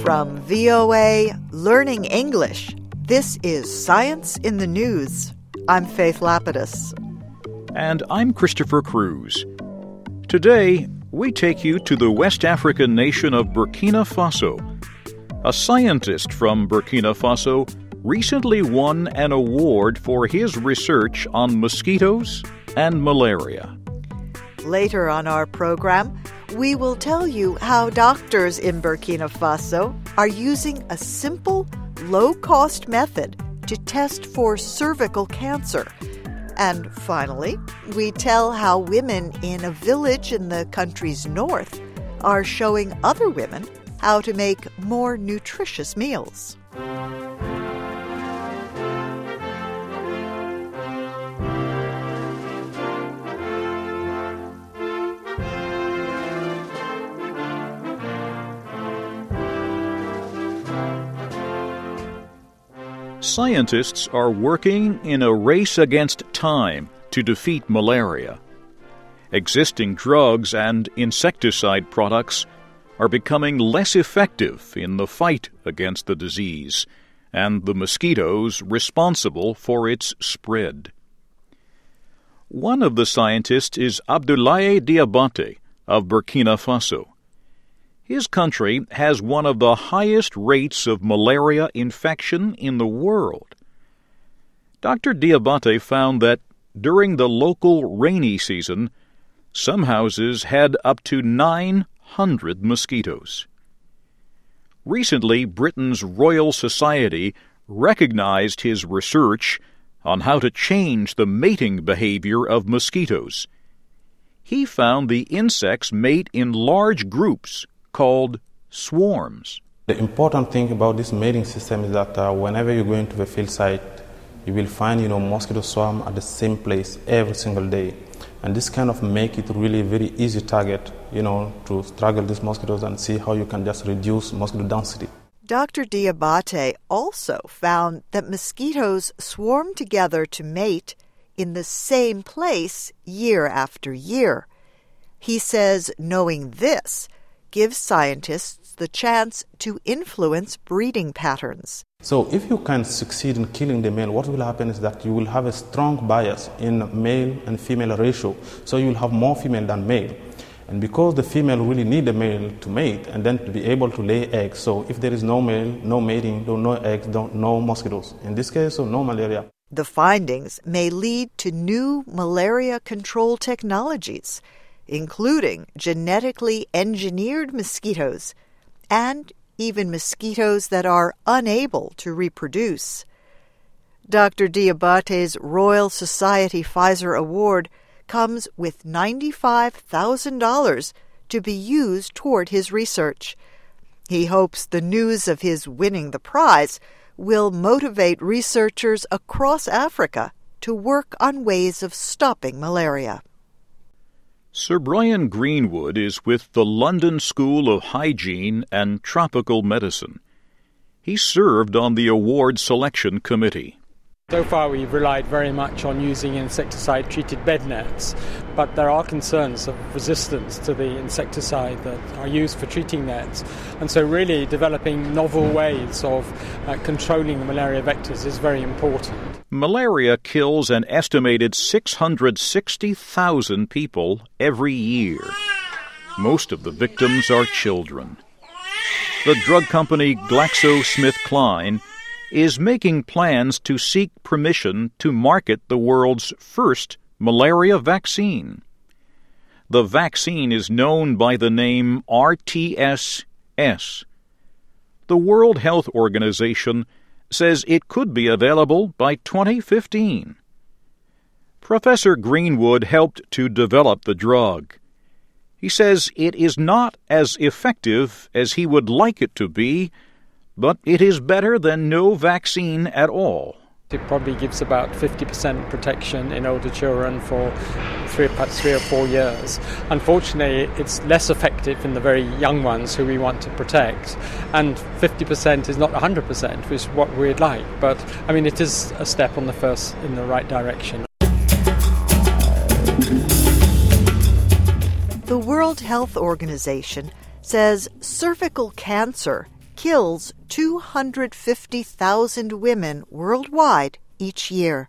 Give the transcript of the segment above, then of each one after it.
From VOA Learning English, this is Science in the News. I'm Faith Lapidus. And I'm Christopher Cruz. Today, we take you to the West African nation of Burkina Faso. A scientist from Burkina Faso recently won an award for his research on mosquitoes and malaria. Later on our program, we will tell you how doctors in Burkina Faso are using a simple, low-cost method to test for cervical cancer. And finally, we tell how women in a village in the country's north are showing other women how to make more nutritious meals. Scientists are working in a race against time to defeat malaria. Existing drugs and insecticide products are becoming less effective in the fight against the disease and the mosquitoes responsible for its spread. One of the scientists is Abdoulaye Diabate of Burkina Faso. His country has one of the highest rates of malaria infection in the world. Dr. Diabate found that during the local rainy season, some houses had up to 900 mosquitoes. Recently, Britain's Royal Society recognized his research on how to change the mating behavior of mosquitoes. He found the insects mate in large groups called swarms. The important thing about this mating system is that whenever you go into the field site, you will find mosquito swarm at the same place every single day. And this kind of make it really very easy target, to struggle these mosquitoes and see how you can just reduce mosquito density. Dr. Diabate also found that mosquitoes swarm together to mate in the same place year after year. He says knowing this gives scientists the chance to influence breeding patterns. So if you can succeed in killing the male, what will happen is that you will have a strong bias in male and female ratio. So you will have more female than male. And because the female really need the male to mate and then to be able to lay eggs. So if there is no male, no mating, no eggs, no mosquitoes. In this case, so no malaria. The findings may lead to new malaria control technologies, including genetically engineered mosquitoes and even mosquitoes that are unable to reproduce. Dr. Diabate's Royal Society Pfizer Award comes with $95,000 to be used toward his research. He hopes the news of his winning the prize will motivate researchers across Africa to work on ways of stopping malaria. Sir Brian Greenwood is with the London School of Hygiene and Tropical Medicine. He served on the award selection committee. So far we've relied very much on using insecticide-treated bed nets, but there are concerns of resistance to the insecticide that are used for treating nets. And so really developing novel ways of controlling the malaria vectors is very important. Malaria kills an estimated 660,000 people every year. Most of the victims are children. The drug company GlaxoSmithKline is making plans to seek permission to market the world's first malaria vaccine. The vaccine is known by the name RTS-S. The World Health Organization says it could be available by 2015. Professor Greenwood helped to develop the drug. He says it is not as effective as he would like it to be, but it is better than no vaccine at all. It probably gives about 50% protection in older children for 3 or 4 years. Unfortunately, it's less effective in the very young ones who we want to protect. And 50% is not 100%, which is what we'd like. But, it is a step in the right direction. The World Health Organization says cervical cancer kills 250,000 women worldwide each year.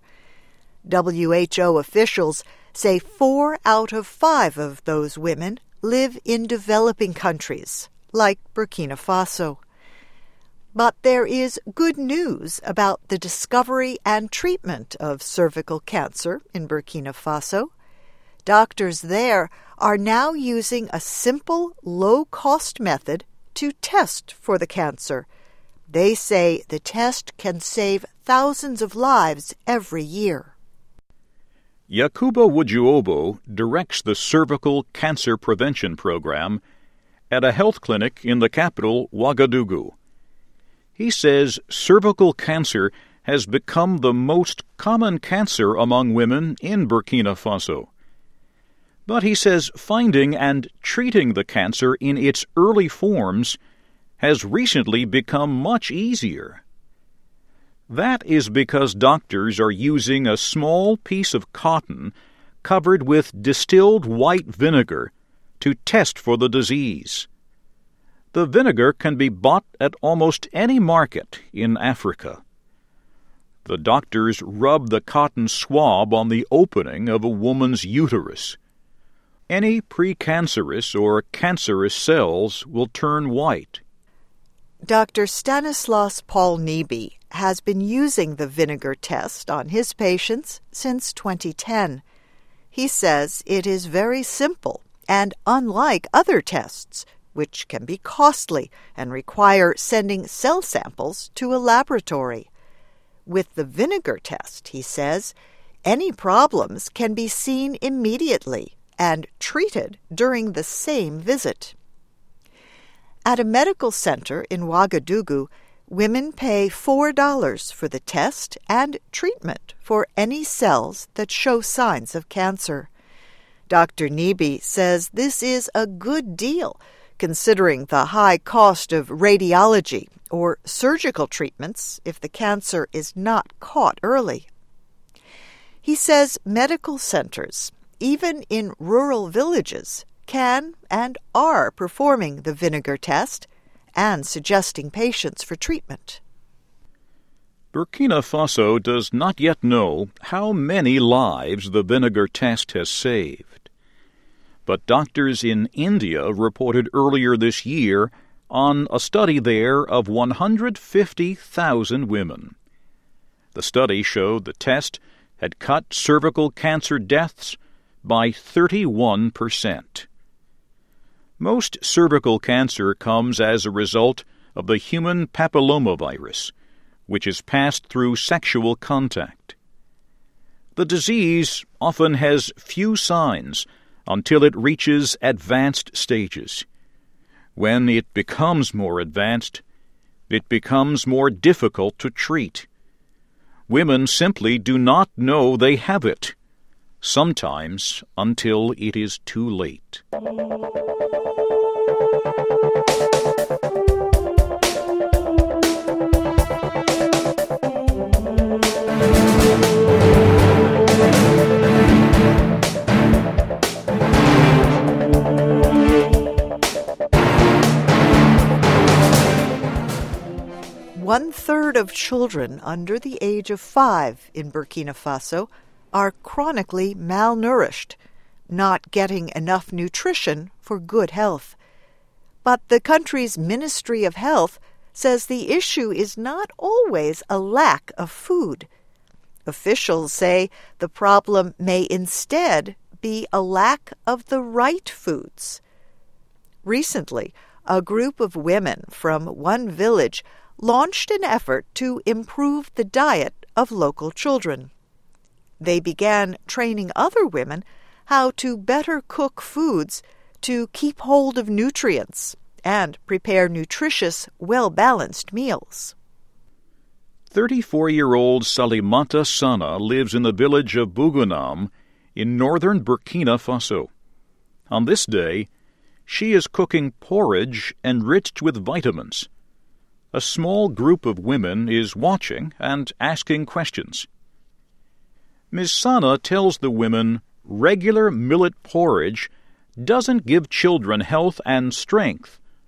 WHO officials say 4 out of 5 of those women live in developing countries, like Burkina Faso. But there is good news about the discovery and treatment of cervical cancer in Burkina Faso. Doctors there are now using a simple, low-cost method to test for the cancer. They say the test can save thousands of lives every year. Yakuba Wujuobo directs the Cervical Cancer Prevention Program at a health clinic in the capital, Ouagadougou. He says cervical cancer has become the most common cancer among women in Burkina Faso. But he says finding and treating the cancer in its early forms has recently become much easier. That is because doctors are using a small piece of cotton covered with distilled white vinegar to test for the disease. The vinegar can be bought at almost any market in Africa. The doctors rub the cotton swab on the opening of a woman's uterus. Any precancerous or cancerous cells will turn white. Dr. Stanislas Paul Nebe has been using the vinegar test on his patients since 2010. He says it is very simple and unlike other tests, which can be costly and require sending cell samples to a laboratory. With the vinegar test, he says, any problems can be seen immediately and treated during the same visit. At a medical center in Ouagadougou, women pay $4 for the test and treatment for any cells that show signs of cancer. Dr. Nebe says this is a good deal, considering the high cost of radiology or surgical treatments if the cancer is not caught early. He says medical centers, even in rural villages, can and are performing the vinegar test and suggesting patients for treatment. Burkina Faso does not yet know how many lives the vinegar test has saved. But doctors in India reported earlier this year on a study there of 150,000 women. The study showed the test had cut cervical cancer deaths by 31%. Most cervical cancer comes as a result of the human papillomavirus, which is passed through sexual contact. The disease often has few signs until it reaches advanced stages. When it becomes more advanced, it becomes more difficult to treat. Women simply do not know they have it, sometimes until it is too late. One-third of children under the age of 5 in Burkina Faso are chronically malnourished, not getting enough nutrition for good health. But the country's Ministry of Health says the issue is not always a lack of food. Officials say the problem may instead be a lack of the right foods. Recently, a group of women from one village launched an effort to improve the diet of local children. They began training other women how to better cook foods to keep hold of nutrients and prepare nutritious, well-balanced meals. 34-year-old Salimata Sana lives in the village of Bougounam in northern Burkina Faso. On this day, she is cooking porridge enriched with vitamins. A small group of women is watching and asking questions. Ms. Sana tells the women regular millet porridge doesn't give children health and strength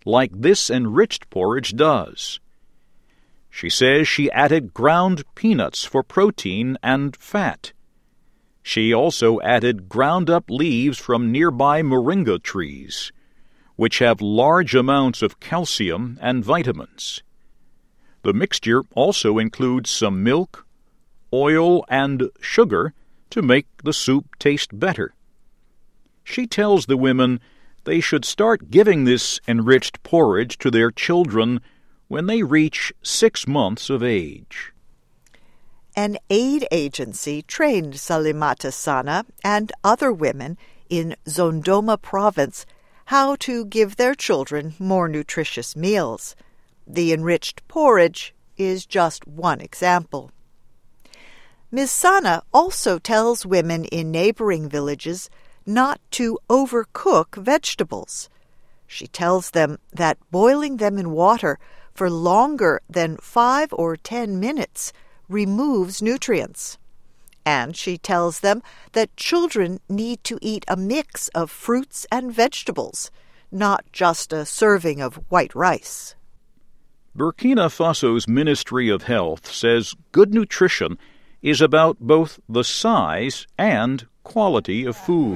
like this enriched porridge does. She says she added ground peanuts for protein and fat. She also added ground-up leaves from nearby moringa trees, which have large amounts of calcium and vitamins. The mixture also includes some milk, oil, and sugar to make the soup taste better. She tells the women they should start giving this enriched porridge to their children when they reach 6 months of age. An aid agency trained Salimata Sana and other women in Zondoma province how to give their children more nutritious meals. The enriched porridge is just one example. Ms. Sana also tells women in neighboring villages not to overcook vegetables. She tells them that boiling them in water for longer than 5 or 10 minutes removes nutrients. And she tells them that children need to eat a mix of fruits and vegetables, not just a serving of white rice. Burkina Faso's Ministry of Health says good nutrition is about both the size and quality of food.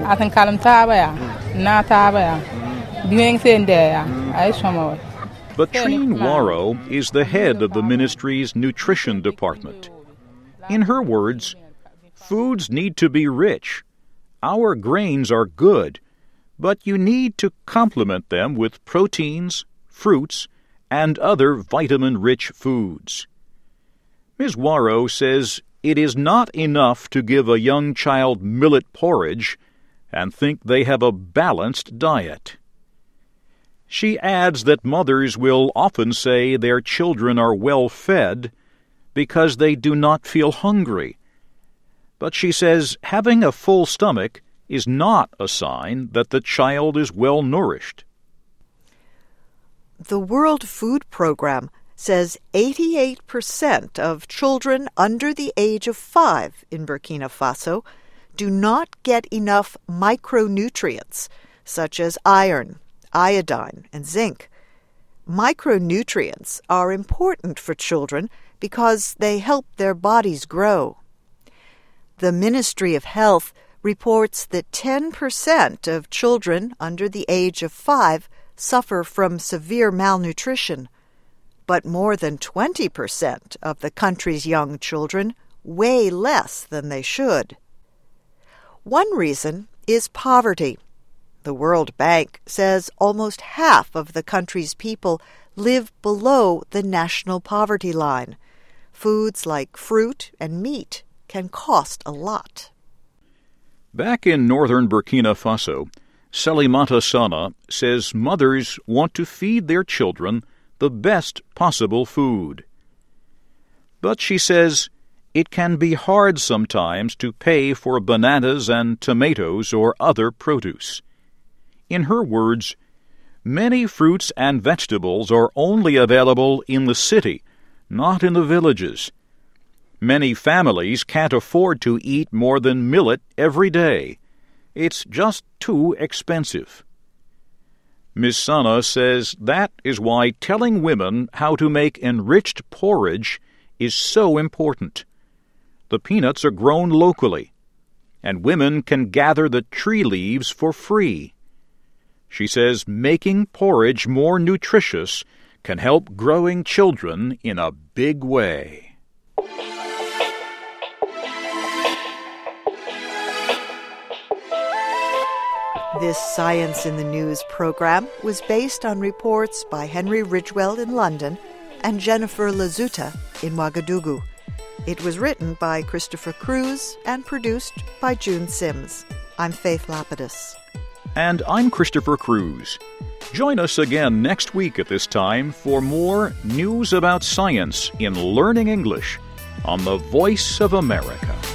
Batrine Waro is the head of the ministry's nutrition department. In her words, foods need to be rich. Our grains are good, but you need to complement them with proteins, fruits, and other vitamin-rich foods. Ms. Waro says it is not enough to give a young child millet porridge and think they have a balanced diet. She adds that mothers will often say their children are well fed because they do not feel hungry. But she says having a full stomach is not a sign that the child is well nourished. The World Food Program says 88% of children under the age of 5 in Burkina Faso do not get enough micronutrients, such as iron, iodine, and zinc. Micronutrients are important for children because they help their bodies grow. The Ministry of Health reports that 10% of children under the age of 5 suffer from severe malnutrition, but more than 20% of the country's young children weigh less than they should. One reason is poverty. The World Bank says almost half of the country's people live below the national poverty line. Foods like fruit and meat can cost a lot. Back in northern Burkina Faso, Salimata Sana says mothers want to feed their children the best possible food. But she says it can be hard sometimes to pay for bananas and tomatoes or other produce. In her words, many fruits and vegetables are only available in the city, not in the villages. Many families can't afford to eat more than millet every day. It's just too expensive. Ms. Sana says that is why telling women how to make enriched porridge is so important. The peanuts are grown locally, and women can gather the tree leaves for free. She says making porridge more nutritious can help growing children in a big way. This Science in the News program was based on reports by Henry Ridgwell in London and Jennifer Lazuta in Ouagadougou. It was written by Christopher Cruz and produced by June Sims. I'm Faith Lapidus. And I'm Christopher Cruz. Join us again next week at this time for more news about science in Learning English on the Voice of America.